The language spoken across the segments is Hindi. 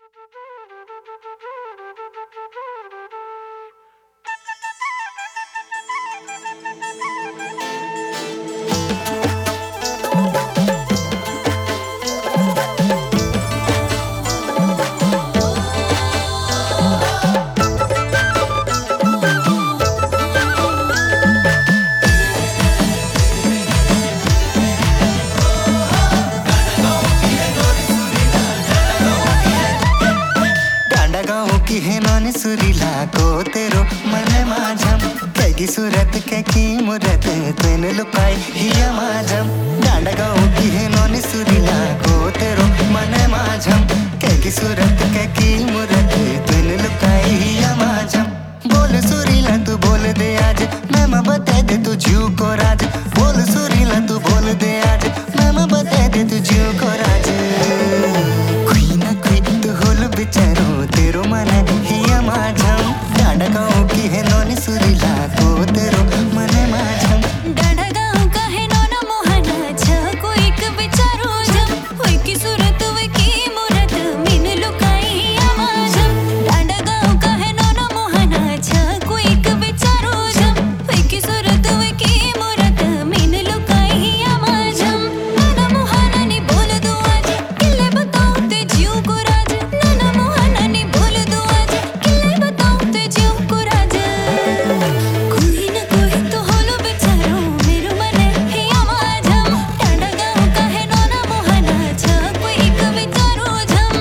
की है नॉन सुरीला को तेरो मन माझम कैगी सूरत कैकी मुरत तेन लुकाई हिया माझम डांडगांव की है नॉन सुरीला को तेरो मन माझम कैगी सूरत कैकी मुरत तेन लुकाई हिया माझम बोल सुरीला तू बोल दे आज मैं बता दे तू जीव को राज बोल सुरीला तू बोल दे आज मैं बता दे तू जीव को राज कोई ना कोई तू होल बिचारो तेरो मन हिया माझम डांडगांव की है नॉन सुरीला को तेरो मन माझम डांडगांव का है नॉन मोहना छ कोई एक बिचारो जम होई की सूरत वे की मूरत मिन लुकाई हिया माझम डांडगांव का है नॉन मोहना छ कोई एक बिचारो जम होई की सूरत वे की मूरत मिन लुकाई हिया माझम नाना मोहना नी बोल दो आज किले बताऊं ते जीव को राज नाना मोहना नी बोल दो आज किले बताऊं ते जीव को राज कोई ना कोई तो होलो बिचारो मेरो मन हिया माझम डांडगांव का है नॉन मोहना छ कोई एक बिचारो जम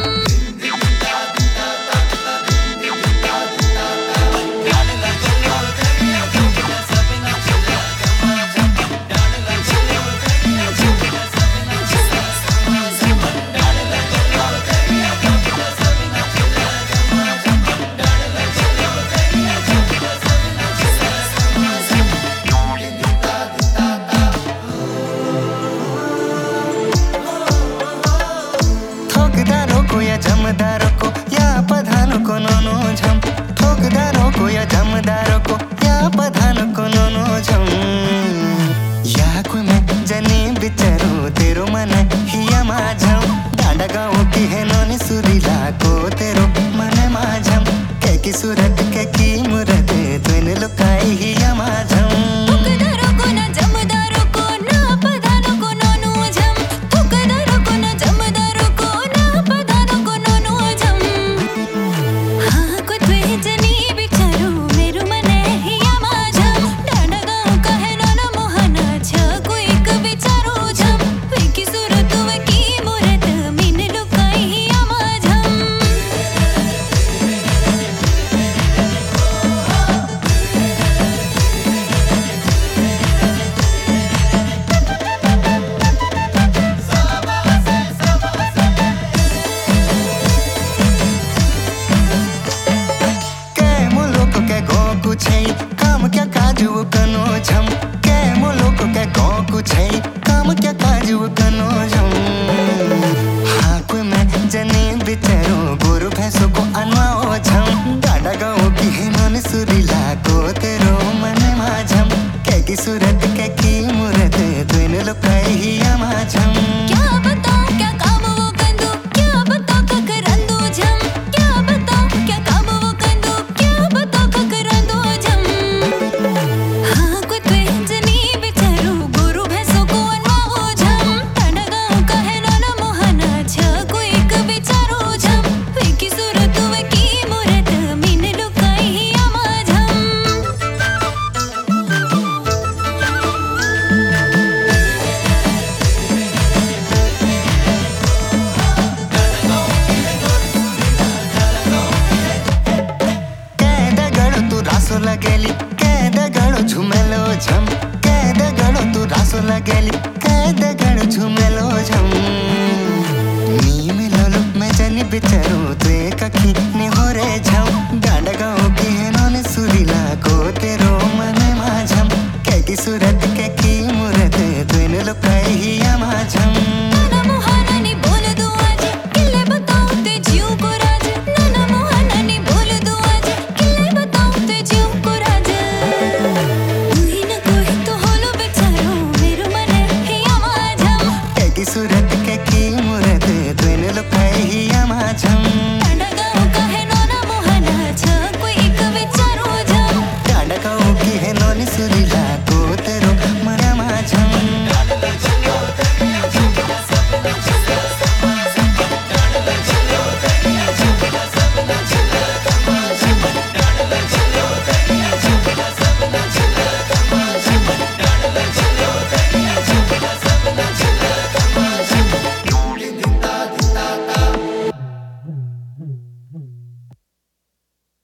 ठोकदारों को या जमदारों को या पधानों को नोनो झम ठोकदारों को या जमदारों को या पधानों को नोनो झम या कोई मैं जनी बिचारो तेरो मन हिया माझम डांडगांव की है नॉन सुरीला को तेरो मन माझम कैकी सूरत कैकी मुरत तुन लुकाई हिया माझम ठोकदारों को ना जमदारों को ना पधानों को नोनो झम ठोकदारों को ना जमदारों को ना पधानों को नोनो झम हाँ को त्वे जनी बिचारो मेरो मन हिया माझम डांडगांव का है नॉन मोहना छ कोई एक बिचारो झम वे की सूरत वे की मूरत मिन लुकाई हिया माझम कै मुलुक कै गाँव कुछै काम क्या काजू कनो झम कै मुलुक कै गाँव कुछै काम क्या काजू कनो झम हाँ कोई मैं जने बिचारो गोरु भैंसो